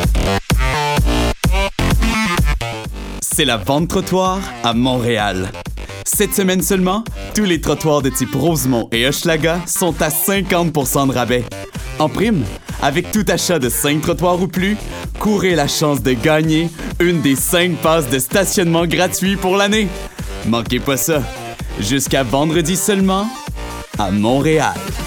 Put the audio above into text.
C'est la vente trottoir à Montréal. Cette semaine seulement, tous les trottoirs de type Rosemont et Hochelaga sont à 50% de rabais. En prime, avec tout achat de 5 trottoirs ou plus, courez la chance de gagner une des 5 passes de stationnement gratuits pour l'année. Manquez pas ça. Jusqu'à vendredi seulement, à Montréal.